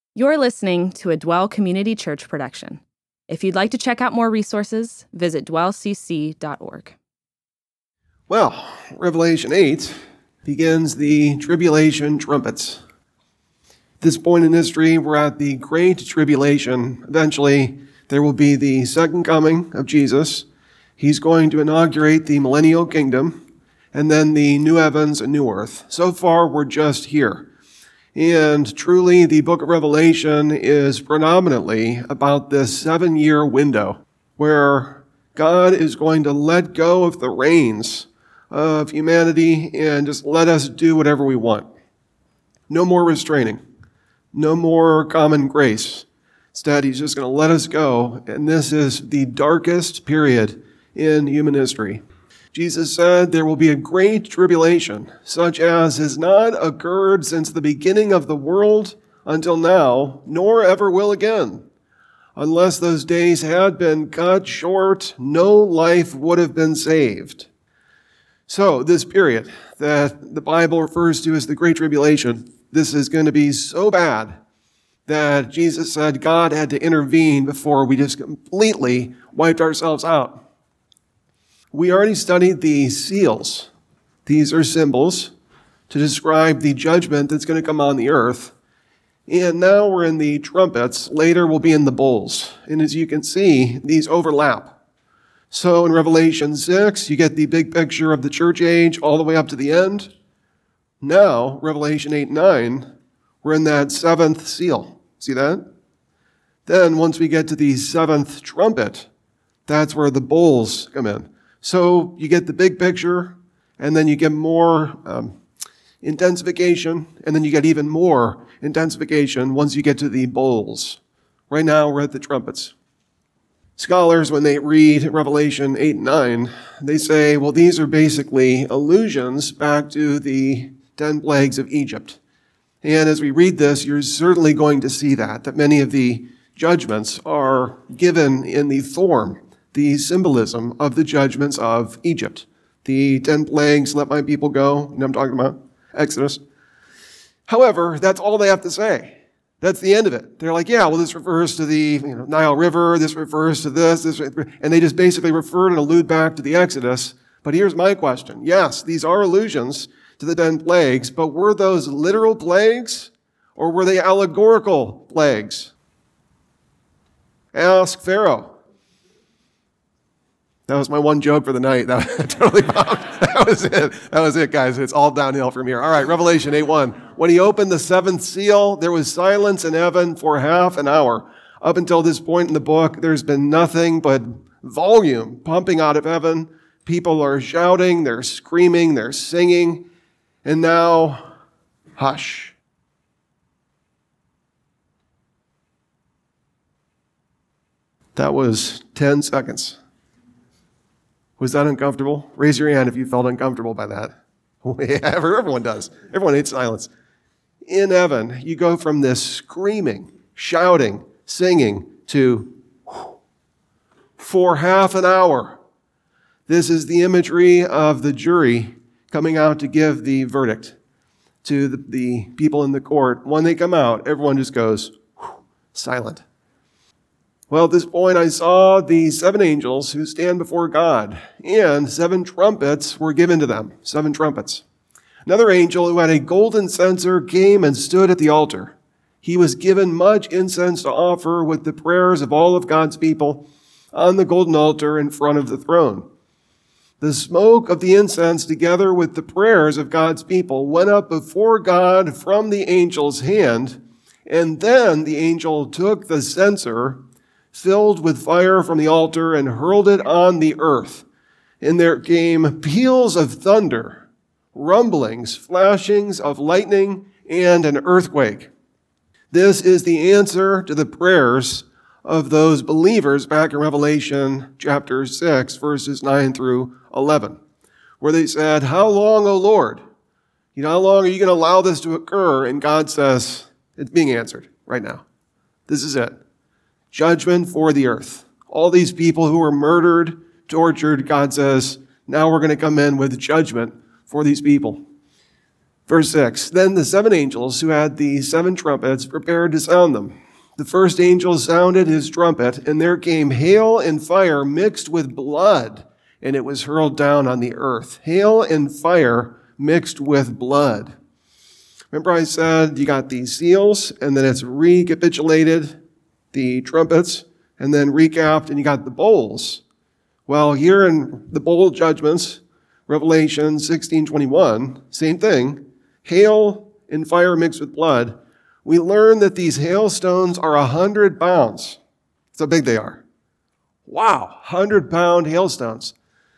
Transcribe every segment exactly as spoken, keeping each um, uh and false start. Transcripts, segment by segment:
You're listening to a Dwell Community Church production. If you'd like to check out more resources, visit dwell c c dot org. Well, Revelation eight begins the tribulation trumpets. At this point in history, we're at the Great Tribulation. Eventually, there will be the second coming of Jesus. He's going to inaugurate the millennial kingdom, and then the new heavens and new earth. So far, we're just here. And truly, the book of Revelation is predominantly about this seven-year window where God is going to let go of the reins of humanity and just let us do whatever we want. No more restraining. No more common grace. Instead, he's just going to let us go. And this is the darkest period in human history. Jesus said there will be a great tribulation, such as has not occurred since the beginning of the world until now, nor ever will again. Unless those days had been cut short, no life would have been saved. So this period that the Bible refers to as the Great Tribulation, this is going to be so bad that Jesus said God had to intervene before we just completely wiped ourselves out. We already studied the seals. These are symbols to describe the judgment that's going to come on the earth. And now we're in the trumpets. Later we'll be in the bowls. And as you can see, these overlap. So in Revelation six, you get the big picture of the church age all the way up to the end. Now, Revelation eight and nine, we're in that seventh seal. See that? Then once we get to the seventh trumpet, that's where the bowls come in. So you get the big picture, and then you get more um, intensification, and then you get even more intensification once you get to the bowls. Right now, we're at the trumpets. Scholars, when they read Revelation eight and nine, they say, well, these are basically allusions back to the ten plagues of Egypt. And as we read this, you're certainly going to see that, that many of the judgments are given in the form, the symbolism of the judgments of Egypt. The ten plagues, let my people go. You know what I'm talking about? Exodus. However, that's all they have to say. That's the end of it. They're like, yeah, well, this refers to the you know, Nile River. This refers to this, this. And they just basically refer and allude back to the Exodus. But here's my question. Yes, these are allusions to the ten plagues, but were those literal plagues or were they allegorical plagues? Ask Pharaoh. That was my one joke for the night. That was totally bombed. That was it. That was it, guys. It's all downhill from here. All right, Revelation eight one. When he opened the seventh seal, there was silence in heaven for half an hour. Up until this point in the book, there's been nothing but volume pumping out of heaven. People are shouting, they're screaming, they're singing. And now, hush. That was ten seconds. Was that uncomfortable? Raise your hand if you felt uncomfortable by that. Yeah, everyone does. Everyone hates silence. In heaven, you go from this screaming, shouting, singing to for half an hour. This is the imagery of the jury coming out to give the verdict to the, the people in the court. When they come out, everyone just goes silent. Well, at this point, I saw the seven angels who stand before God, and seven trumpets were given to them. Seven trumpets. Another angel who had a golden censer came and stood at the altar. He was given much incense to offer with the prayers of all of God's people on the golden altar in front of the throne. The smoke of the incense, together with the prayers of God's people, went up before God from the angel's hand, and then the angel took the censer filled with fire from the altar and hurled it on the earth. And there came peals of thunder, rumblings, flashings of lightning, and an earthquake. This is the answer to the prayers of those believers back in Revelation chapter six, verses nine through eleven, where they said, how long, O Lord? You know, how long are you going to allow this to occur? And God says, it's being answered right now. This is it. Judgment for the earth. All these people who were murdered, tortured, God says, now we're going to come in with judgment for these people. Verse six, then the seven angels who had the seven trumpets prepared to sound them. The first angel sounded his trumpet, and there came hail and fire mixed with blood, and it was hurled down on the earth. Hail and fire mixed with blood. Remember I said you got these seals, and then it's recapitulated, the trumpets, and then recapped, and you got the bowls. Well, here in the bowl judgments, Revelation sixteen twenty-one, same thing, hail and fire mixed with blood. We learn that these hailstones are a hundred pounds. That's how big they are. Wow, hundred-pound hailstones.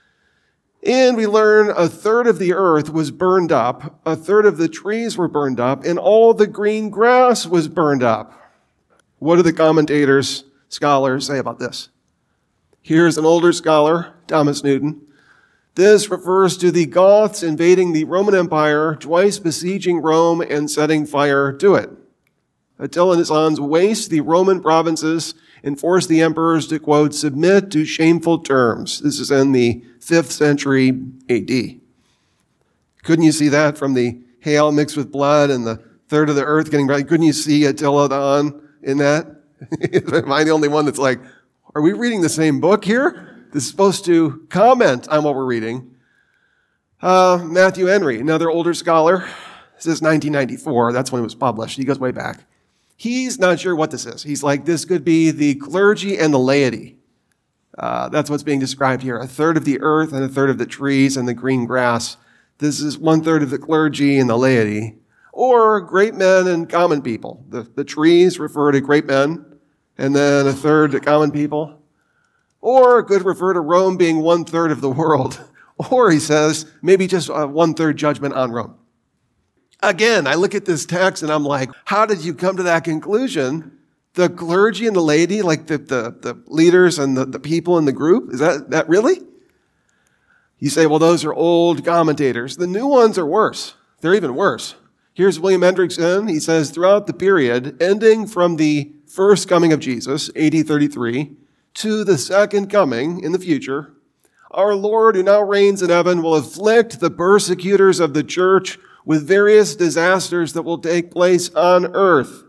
And we learn a third of the earth was burned up, a third of the trees were burned up, and all the green grass was burned up. What do the commentators, scholars say about this? Here's an older scholar, Thomas Newton. This refers to the Goths invading the Roman Empire, twice besieging Rome and setting fire to it. Attila and his sons waste the Roman provinces and force the emperors to, quote, submit to shameful terms. This is in the fifth century A D. Couldn't you see that from the hail mixed with blood and the third of the earth getting burned? Couldn't you see Attila on in that? Am I the only one that's like, are we reading the same book here? This is supposed to comment on what we're reading. Uh, Matthew Henry, another older scholar, this is nineteen ninety-four. That's when it was published. He goes way back. He's not sure what this is. He's like, this could be the clergy and the laity. Uh, that's what's being described here. A third of the earth and a third of the trees and the green grass. This is one third of the clergy and the laity. Or great men and common people. The, the trees refer to great men, and then a third to common people. Or it could refer to Rome being one third of the world. Or, he says, maybe just a one third judgment on Rome. Again, I look at this text and I'm like, how did you come to that conclusion? The clergy and the laity, like the, the, the leaders and the, the people in the group, is that, that really? You say, well, those are old commentators. The new ones are worse. They're even worse. Here's William Hendrickson. He says, throughout the period, ending from the first coming of Jesus, A D thirty-three, to the second coming in the future, our Lord, who now reigns in heaven, will afflict the persecutors of the church with various disasters that will take place on earth.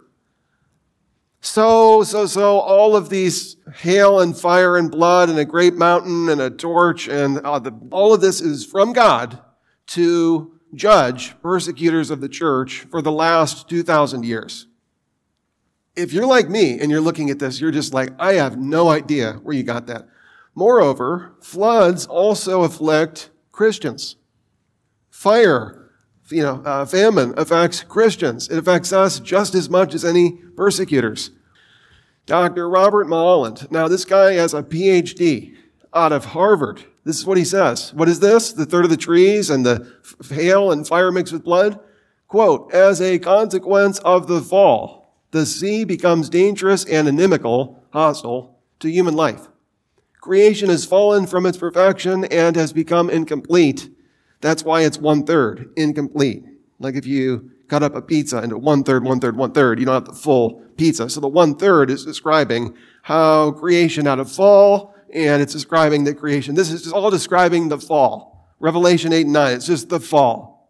So, so, so, all of these hail and fire and blood and a great mountain and a torch and uh, the, all of this is from God to judge persecutors of the church for the last two thousand years. If you're like me and you're looking at this, you're just like, I have no idea where you got that. Moreover, floods also afflict Christians. Fire, you know, uh, famine affects Christians. It affects us just as much as any persecutors. Doctor Robert Mulholland. Now, this guy has a P H D out of Harvard. This is what he says. What is this? The third of the trees and the f- hail and fire mixed with blood? Quote, as a consequence of the fall, the sea becomes dangerous and inimical, hostile to human life. Creation has fallen from its perfection and has become incomplete. That's why it's one-third, incomplete. Like if you cut up a pizza into one-third, one-third, one-third, you don't have the full pizza. So the one-third is describing how creation had a fall, and it's describing the creation. This is all describing the fall. Revelation eight and nine, it's just the fall.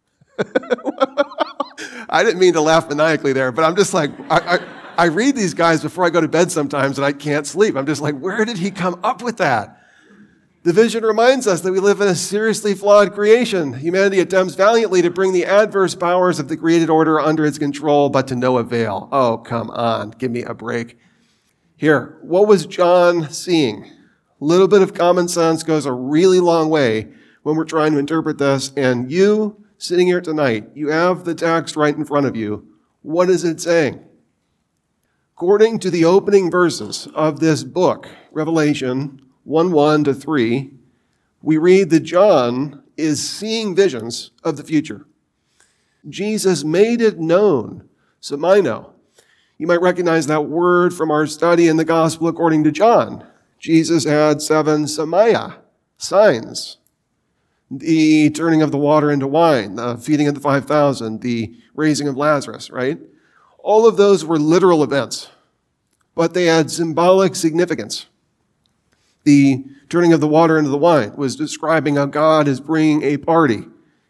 I didn't mean to laugh maniacally there, but I'm just like, I, I, I read these guys before I go to bed sometimes, and I can't sleep. I'm just like, where did he come up with that? The vision reminds us that we live in a seriously flawed creation. Humanity attempts valiantly to bring the adverse powers of the created order under its control, but to no avail. Oh, come on. Give me a break. Here, what was John seeing? A little bit of common sense goes a really long way when we're trying to interpret this. And you, sitting here tonight, you have the text right in front of you. What is it saying? According to the opening verses of this book, Revelation one one to three, we read that John is seeing visions of the future. Jesus made it known, semino. You might recognize that word from our study in the Gospel according to John. Jesus had seven semia, signs. The turning of the water into wine, the feeding of the five thousand, the raising of Lazarus, right? All of those were literal events, but they had symbolic significance. The turning of the water into the wine was describing how God is bringing a party,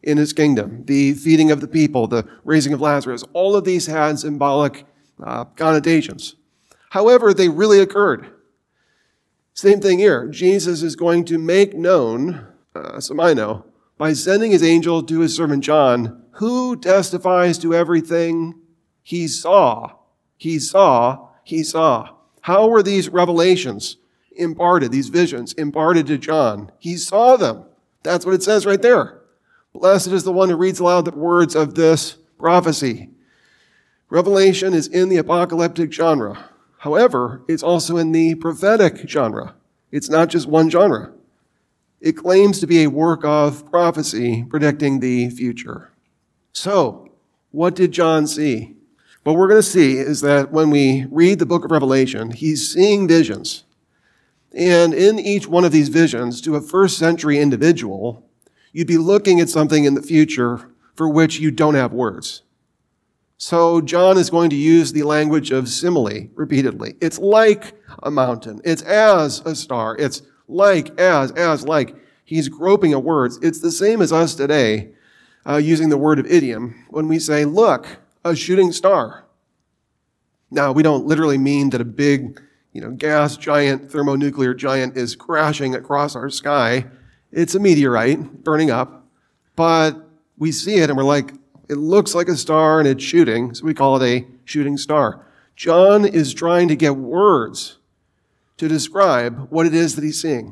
in his kingdom. The feeding of the people, the raising of Lazarus, all of these had symbolic uh, connotations. However, they really occurred. Same thing here. Jesus is going to make known, uh, some I know, by sending his angel to his servant John, who testifies to everything he saw. He saw, he saw. How were these revelations imparted, these visions imparted to John? He saw them. That's what it says right there. Blessed is the one who reads aloud the words of this prophecy. Revelation is in the apocalyptic genre. However, it's also in the prophetic genre. It's not just one genre. It claims to be a work of prophecy predicting the future. So, what did John see? What we're going to see is that when we read the book of Revelation, he's seeing visions. And in each one of these visions, to a first century individual, you'd be looking at something in the future for which you don't have words. So John is going to use the language of simile repeatedly. It's like a mountain. It's as a star. It's like, as, as, like. He's groping at words. It's the same as us today, uh, using the word of idiom, when we say, look, a shooting star. Now, we don't literally mean that a big, you know, gas giant, thermonuclear giant is crashing across our sky. It's a meteorite burning up, but we see it and we're like, it looks like a star and it's shooting, so we call it a shooting star. John is trying to get words to describe what it is that he's seeing.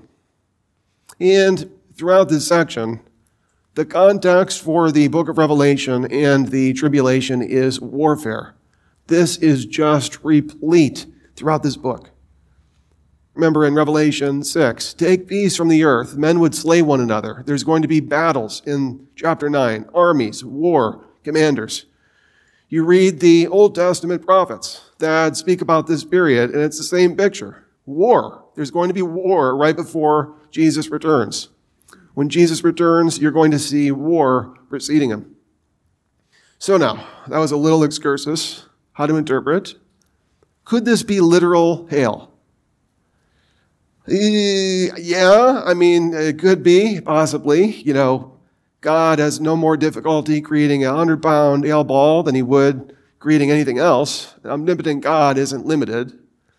And throughout this section, the context for the book of Revelation and the tribulation is warfare. This is just replete throughout this book. Remember in Revelation six, take peace from the earth. Men would slay one another. There's going to be battles in chapter nine, armies, war, commanders. You read the Old Testament prophets that speak about this period, and it's the same picture. War. There's going to be war right before Jesus returns. When Jesus returns, you're going to see war preceding him. So now, that was a little excursus. How to interpret. Could this be literal hail? Yeah, I mean, it could be, possibly. You know, God has no more difficulty creating a hundred-pound hail ball than he would creating anything else. An omnipotent God isn't limited.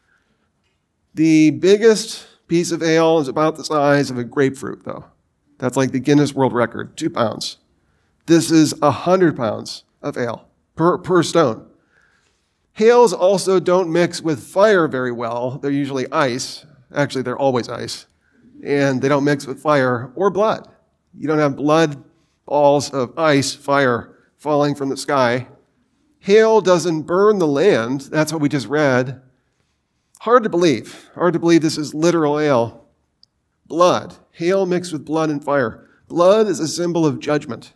The biggest piece of hail is about the size of a grapefruit, though. That's like the Guinness World Record, two pounds. This is a hundred pounds of hail per, per stone. Hails also don't mix with fire very well. They're usually ice. Actually, they're always ice. And they don't mix with fire or blood. You don't have blood balls of ice, fire falling from the sky. Hail doesn't burn the land. That's what we just read. Hard to believe. Hard to believe this is literal hail. Blood. Hail mixed with blood and fire. Blood is a symbol of judgment.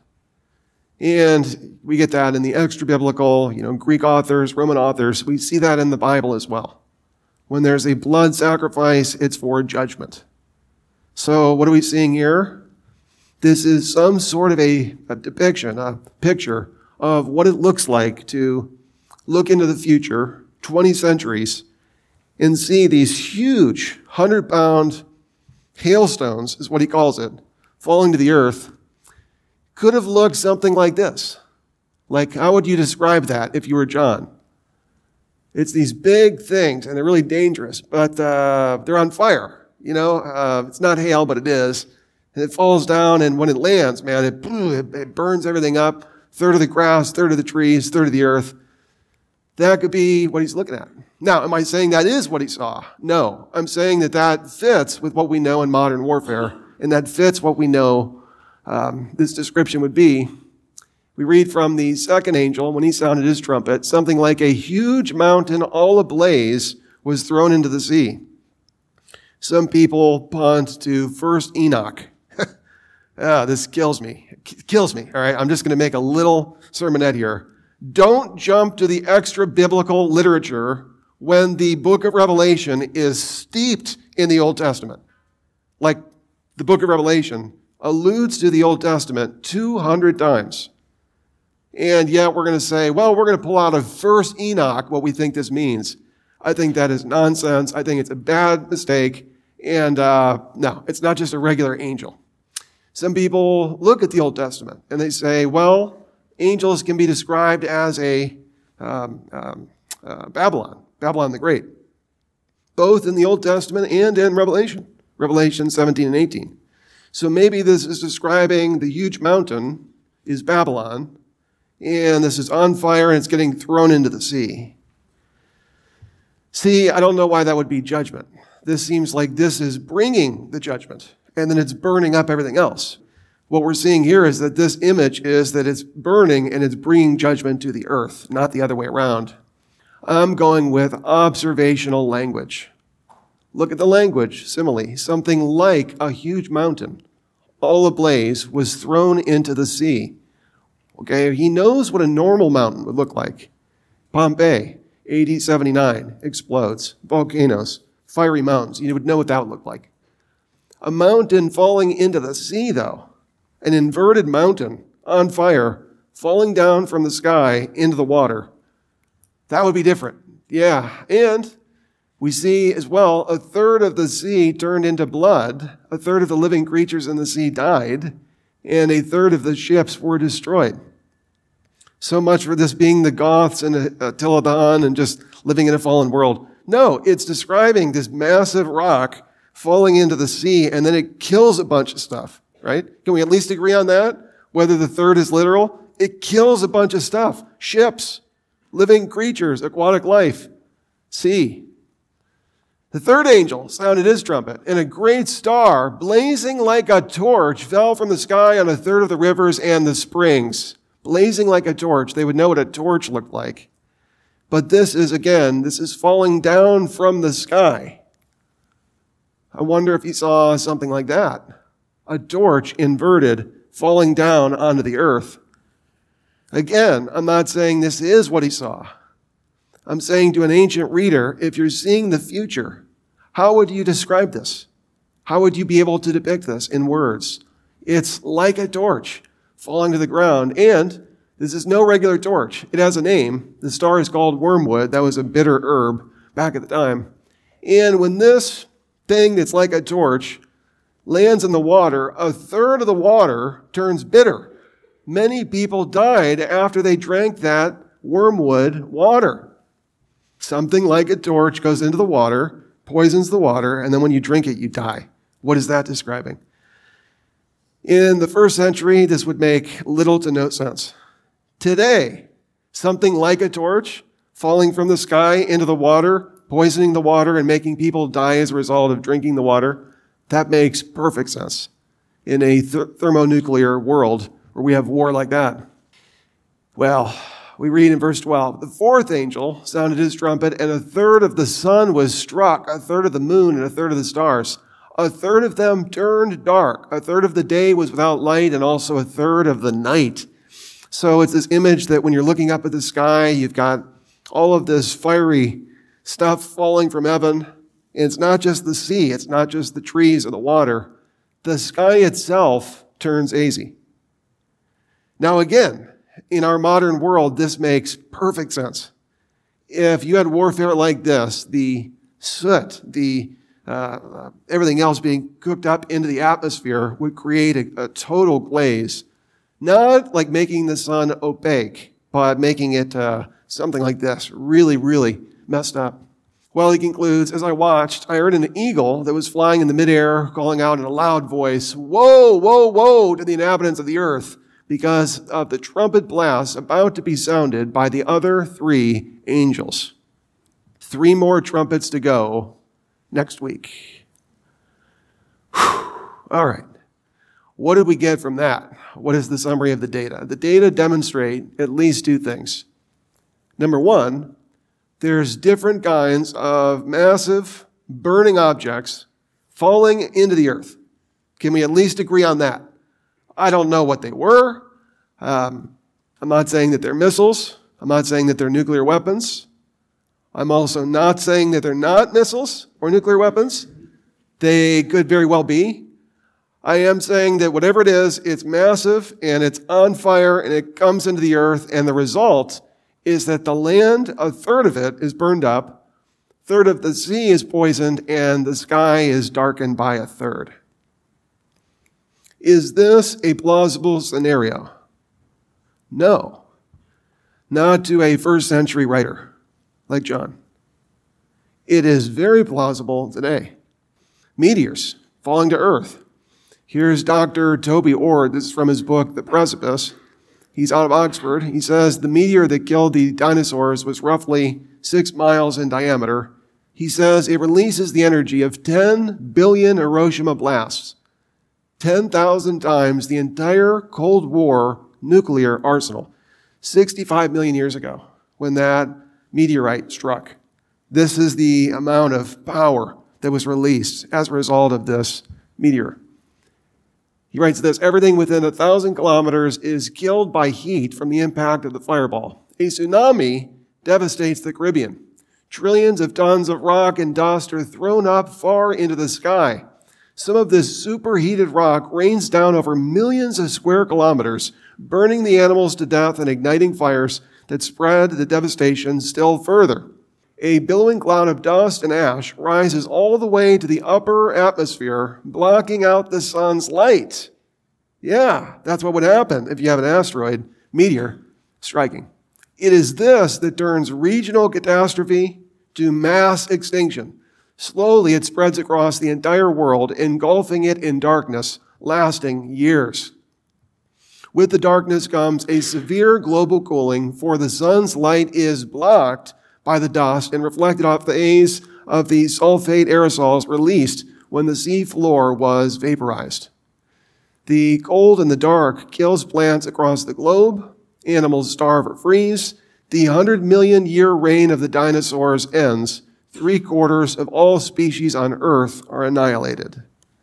And we get that in the extra-biblical, you know, Greek authors, Roman authors. We see that in the Bible as well. When there's a blood sacrifice, it's for judgment. So what are we seeing here? This is some sort of a, a depiction, a picture of what it looks like to look into the future, twenty centuries, and see these huge hundred-pound hailstones, is what he calls it, falling to the earth. Could have looked something like this. Like, how would you describe that if you were John? It's these big things, and they're really dangerous, but uh, they're on fire. You know, uh, it's not hail, but it is. And it falls down, and when it lands, man, it, it burns everything up. Third of the grass, third of the trees, third of the earth. That could be what he's looking at. Now, am I saying that is what he saw? No. I'm saying that that fits with what we know in modern warfare, and that fits what we know um, this description would be. We read from the second angel, when he sounded his trumpet, something like a huge mountain all ablaze was thrown into the sea. Some people punt to First Enoch. ah, this kills me. It kills me, all right? I'm just going to make a little sermonette here. Don't jump to the extra-biblical literature when the book of Revelation is steeped in the Old Testament. Like the book of Revelation alludes to the Old Testament two hundred times. And yet we're going to say, well, we're going to pull out of First Enoch what we think this means. I think that is nonsense. I think it's a bad mistake. And uh, no, it's not just a regular angel. Some people look at the Old Testament and they say, well, angels can be described as a um, um, uh, Babylon, Babylon the Great, both in the Old Testament and in Revelation, Revelation seventeen and eighteen. So maybe this is describing the huge mountain is Babylon, and this is on fire and it's getting thrown into the sea. See, I don't know why that would be judgment. This seems like this is bringing the judgment, and then it's burning up everything else. What we're seeing here is that this image is that it's burning and it's bringing judgment to the earth, not the other way around. I'm going with observational language. Look at the language, simile. Something like a huge mountain, all ablaze, was thrown into the sea. Okay, he knows what a normal mountain would look like. Pompeii, A D seventy-nine, explodes. Volcanoes, fiery mountains. You would know what that would look like. A mountain falling into the sea, though. An inverted mountain on fire, falling down from the sky into the water. That would be different. Yeah, and we see as well a third of the sea turned into blood, a third of the living creatures in the sea died, and a third of the ships were destroyed. So much for this being the Goths and Attila the Hun and just living in a fallen world. No, it's describing this massive rock falling into the sea, and then it kills a bunch of stuff, right? Can we at least agree on that? Whether the third is literal? It kills a bunch of stuff. Ships, living creatures, aquatic life, sea. The third angel sounded his trumpet, and a great star, blazing like a torch, fell from the sky on a third of the rivers and the springs. Blazing like a torch. They would know what a torch looked like. But this is, again, this is falling down from the sky. I wonder if he saw something like that. A torch inverted, falling down onto the earth. Again, I'm not saying this is what he saw. I'm saying to an ancient reader, if you're seeing the future, how would you describe this? How would you be able to depict this in words? It's like a torch falling to the ground, and this is no regular torch. It has a name. The star is called wormwood. That was a bitter herb back at the time. And when this thing that's like a torch lands in the water, a third of the water turns bitter. Many people died after they drank that wormwood water. Something like a torch goes into the water, poisons the water, and then when you drink it, you die. What is that describing? In the first century, this would make little to no sense. Today, something like a torch falling from the sky into the water, poisoning the water and making people die as a result of drinking the water, that makes perfect sense in a th- thermonuclear world where we have war like that. Well, we read in verse twelve, the fourth angel sounded his trumpet, and a third of the sun was struck, a third of the moon, and a third of the stars. A third of them turned dark. A third of the day was without light, and also a third of the night. So it's this image that when you're looking up at the sky, you've got all of this fiery stuff falling from heaven. And it's not just the sea. It's not just the trees or the water. The sky itself turns hazy. Now again, in our modern world, this makes perfect sense. If you had warfare like this, the soot, the Uh, everything else being cooked up into the atmosphere would create a, a total glaze. Not like making the sun opaque, but making it uh, something like this, really, really messed up. Well, he concludes, as I watched, I heard an eagle that was flying in the midair, calling out in a loud voice, "Woe, woe, woe to the inhabitants of the earth, because of the trumpet blast about to be sounded by the other three angels." Three more trumpets to go next week. Whew. All right. What did we get from that? What is the summary of the data? The data demonstrate at least two things. Number one, there's different kinds of massive burning objects falling into the earth. Can we at least agree on that? I don't know what they were. Um, I'm not saying that they're missiles. I'm not saying that they're nuclear weapons. I'm also not saying that they're not missiles or nuclear weapons. They could very well be. I am saying that whatever it is, it's massive and it's on fire and it comes into the earth, and the result is that the land, a third of it is burned up, a third of the sea is poisoned, and the sky is darkened by a third. Is this a plausible scenario? No. Not to a first century writer like John. It is very plausible today. Meteors falling to Earth. Here's Doctor Toby Ord. This is from his book, The Precipice. He's out of Oxford. He says the meteor that killed the dinosaurs was roughly six miles in diameter. He says it releases the energy of ten billion Hiroshima blasts, ten thousand times the entire Cold War nuclear arsenal, sixty-five million years ago when that meteorite struck. This is the amount of power that was released as a result of this meteor. He writes this: everything within a thousand kilometers is killed by heat from the impact of the fireball. A tsunami devastates the Caribbean. Trillions of tons of rock and dust are thrown up far into the sky. Some of this superheated rock rains down over millions of square kilometers, burning the animals to death and igniting fires that spread the devastation still further. A billowing cloud of dust and ash rises all the way to the upper atmosphere, blocking out the sun's light. Yeah, that's what would happen if you have an asteroid, meteor, striking. It is this that turns regional catastrophe to mass extinction. Slowly it spreads across the entire world, engulfing it in darkness, lasting years. With the darkness comes a severe global cooling, for the sun's light is blocked by the dust and reflected off the haze of the sulfate aerosols released when the sea floor was vaporized. The cold and the dark kills plants across the globe. Animals starve or freeze. The hundred million year reign of the dinosaurs ends. Three quarters of all species on Earth are annihilated.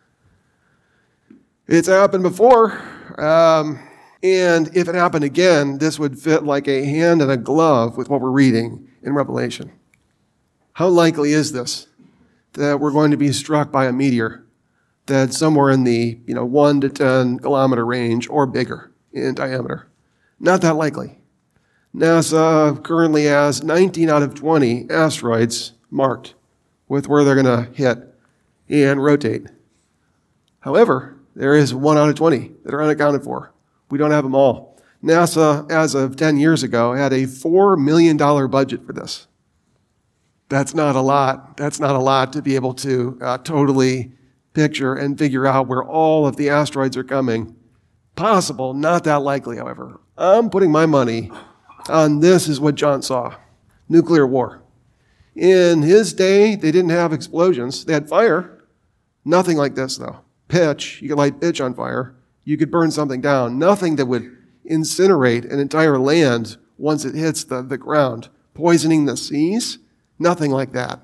It's happened before. Um, and if it happened again, this would fit like a hand in a glove with what we're reading in Revelation. How likely is this that we're going to be struck by a meteor that's somewhere in the, you know, one to ten kilometer range or bigger in diameter? Not that likely. NASA currently has nineteen out of twenty asteroids marked with where they're going to hit and rotate. However, there is one out of twenty that are unaccounted for. We don't have them all. NASA, as of ten years ago, had a four million dollars budget for this. That's not a lot. That's not a lot to be able to uh, totally picture and figure out where all of the asteroids are coming. Possible, not that likely, however. I'm putting my money on this is what John saw. Nuclear war. In his day, they didn't have explosions. They had fire. Nothing like this, though. Pitch. You could light pitch on fire. You could burn something down. Nothing that would incinerate an entire land once it hits the, the ground. Poisoning the seas? Nothing like that.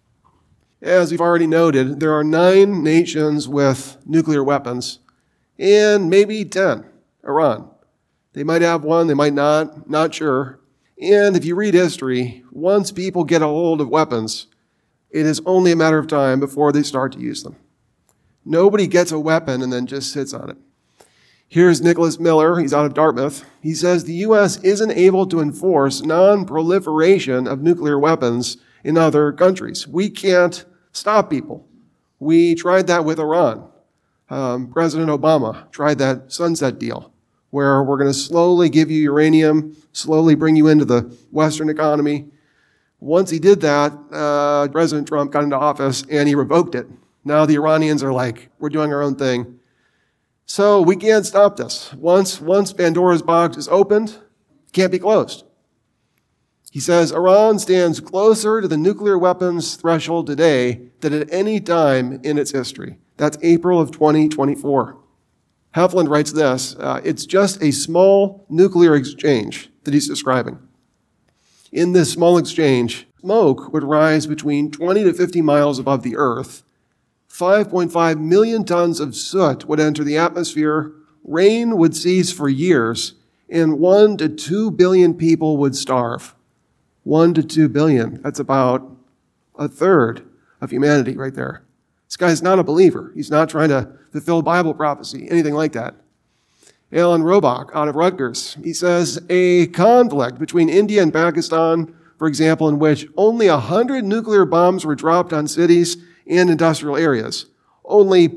As we've already noted, there are nine nations with nuclear weapons, and maybe ten. Iran. They might have one, they might not, not sure. And if you read history, once people get a hold of weapons, it is only a matter of time before they start to use them. Nobody gets a weapon and then just sits on it. Here's Nicholas Miller. He's out of Dartmouth. He says the U S isn't able to enforce non-proliferation of nuclear weapons in other countries. We can't stop people. We tried that with Iran. Um, President Obama tried that sunset deal where we're going to slowly give you uranium, slowly bring you into the Western economy. Once he did that, uh, President Trump got into office and he revoked it. Now the Iranians are like, we're doing our own thing. So we can't stop this. Once, once Pandora's box is opened, it can't be closed. He says Iran stands closer to the nuclear weapons threshold today than at any time in its history. That's April of twenty twenty-four. Heflin writes this, uh, it's just a small nuclear exchange that he's describing. In this small exchange, smoke would rise between twenty to fifty miles above the earth. five point five million tons of soot would enter the atmosphere, rain would cease for years, and one to two billion people would starve. One to two billion. That's about a third of humanity right there. This guy's not a believer. He's not trying to fulfill Bible prophecy, anything like that. Alan Robach out of Rutgers, he says a conflict between India and Pakistan, for example, in which only one hundred nuclear bombs were dropped on cities and industrial areas. Only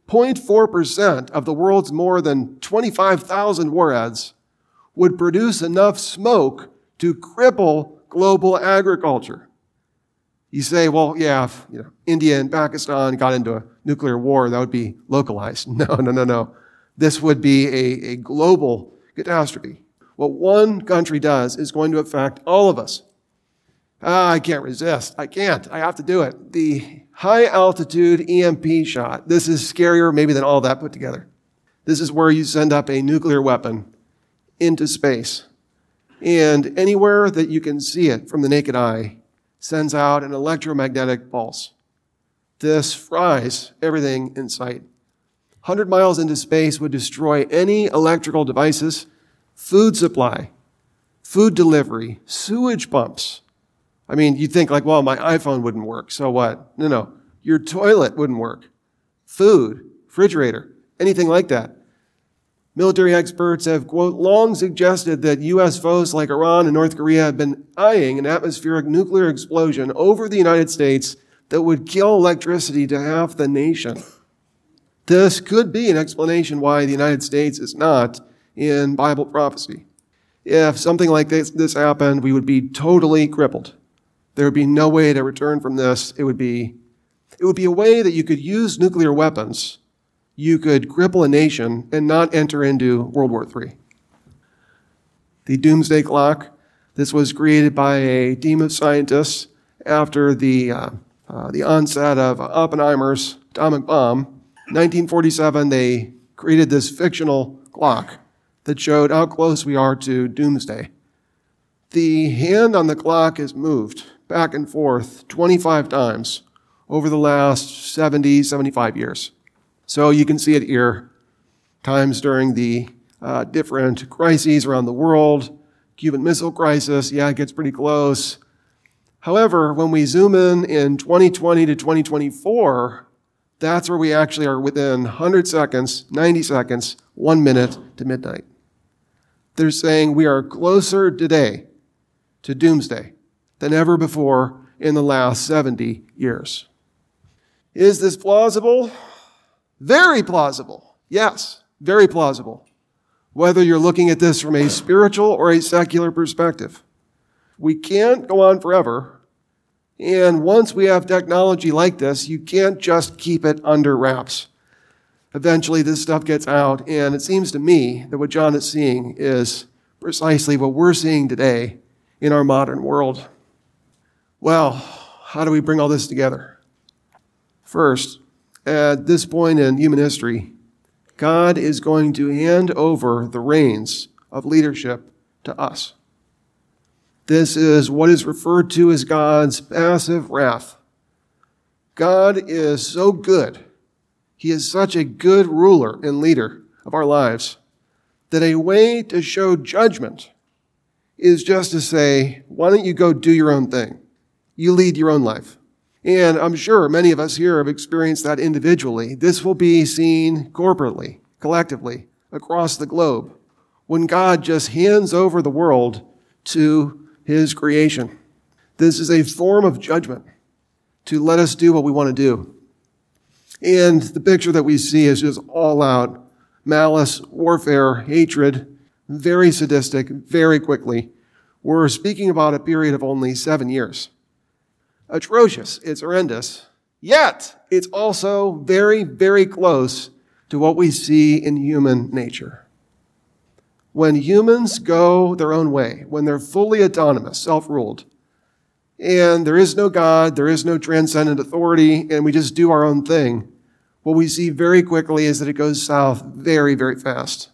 zero point four percent of the world's more than twenty-five thousand warheads would produce enough smoke to cripple global agriculture. You say, well, yeah, if you know, India and Pakistan got into a nuclear war, that would be localized. No, no, no, no. This would be a, a global catastrophe. What one country does is going to affect all of us. Ah, I can't resist. I can't. I have to do it. The high-altitude E M P shot. This is scarier maybe than all that put together. This is where you send up a nuclear weapon into space. And anywhere that you can see it from the naked eye sends out an electromagnetic pulse. This fries everything in sight. one hundred miles into space would destroy any electrical devices, food supply, food delivery, sewage pumps. I mean, you'd think like, well, my iPhone wouldn't work, so what? No, no. Your toilet wouldn't work. Food, refrigerator, anything like that. Military experts have, quote, long suggested that U S foes like Iran and North Korea have been eyeing an atmospheric nuclear explosion over the United States that would kill electricity to half the nation. This could be an explanation why the United States is not in Bible prophecy. If something like this, this happened, we would be totally crippled. There would be no way to return from this. It would be, it would be a way that you could use nuclear weapons. You could cripple a nation and not enter into World War Three. The Doomsday Clock, this was created by a team of scientists after the, uh, uh, the onset of Oppenheimer's atomic bomb. In nineteen forty-seven, they created this fictional clock that showed how close we are to doomsday. The hand on the clock has moved back and forth twenty-five times over the last seventy, seventy-five years. So you can see it here, times during the uh, different crises around the world. Cuban Missile Crisis, yeah, it gets pretty close. However, when we zoom in in twenty twenty to twenty twenty-four, that's where we actually are within one hundred seconds, ninety seconds, one minute to midnight. They're saying we are closer today to doomsday than ever before in the last seventy years. Is this plausible? Very plausible. Yes, very plausible. Whether you're looking at this from a spiritual or a secular perspective. We can't go on forever. And once we have technology like this, you can't just keep it under wraps. Eventually this stuff gets out, and it seems to me that what John is seeing is precisely what we're seeing today in our modern world. Well, how do we bring all this together? First, at this point in human history, God is going to hand over the reins of leadership to us. This is what is referred to as God's passive wrath. God is so good. He is such a good ruler and leader of our lives that a way to show judgment is just to say, why don't you go do your own thing? You lead your own life. And I'm sure many of us here have experienced that individually. This will be seen corporately, collectively, across the globe, when God just hands over the world to his creation. This is a form of judgment to let us do what we want to do. And the picture that we see is just all out malice, warfare, hatred, very sadistic, very quickly. We're speaking about a period of only seven years. Atrocious, it's horrendous, yet it's also very, very close to what we see in human nature. When humans go their own way, when they're fully autonomous, self-ruled, and there is no God, there is no transcendent authority, and we just do our own thing, what we see very quickly is that it goes south very, very fast.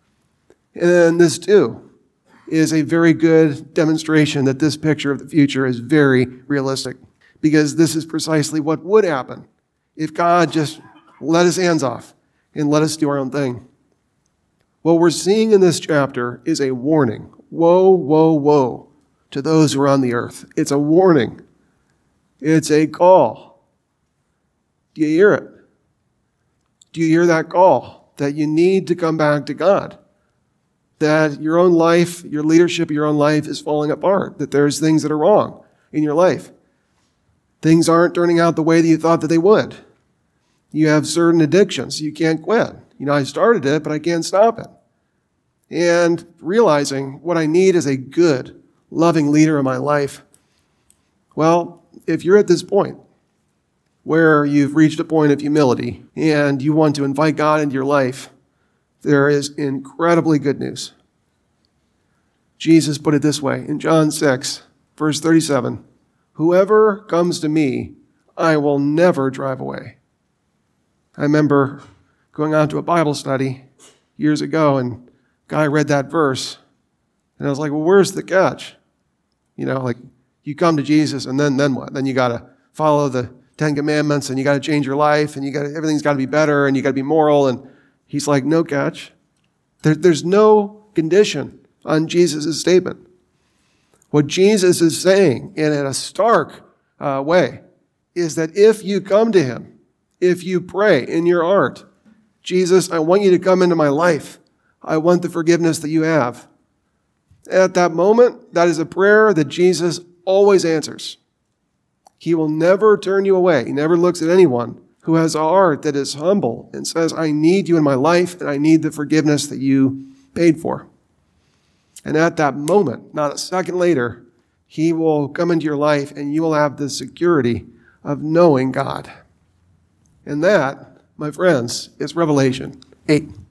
And this, too, is a very good demonstration that this picture of the future is very realistic, because this is precisely what would happen if God just let his hands off and let us do our own thing. What we're seeing in this chapter is a warning. Woe, woe, woe to those who are on the earth. It's a warning. It's a call. Do you hear it? Do you hear that call? That you need to come back to God. That your own life, your leadership of your own life is falling apart. That there's things that are wrong in your life. Things aren't turning out the way that you thought that they would. You have certain addictions you can't quit. You know, I started it, but I can't stop it. And realizing what I need is a good, loving leader in my life. Well, if you're at this point where you've reached a point of humility and you want to invite God into your life, there is incredibly good news. Jesus put it this way in John six, verse thirty-seven, "Whoever comes to me, I will never drive away." I remember going out to a Bible study years ago, and a guy read that verse, and I was like, well, where's the catch? You know, like, you come to Jesus, and then then what? Then you got to follow the Ten Commandments, and you got to change your life, and you got everything's got to be better, and you got to be moral. And he's like, no catch. There, there's no condition on Jesus' statement. What Jesus is saying, and in a stark uh, way, is that if you come to him, if you pray in your heart, Jesus, I want you to come into my life. I want the forgiveness that you have. At that moment, that is a prayer that Jesus always answers. He will never turn you away. He never looks at anyone who has a heart that is humble and says, I need you in my life, and I need the forgiveness that you paid for. And at that moment, not a second later, he will come into your life, and you will have the security of knowing God. And that, my friends, is Revelation eight.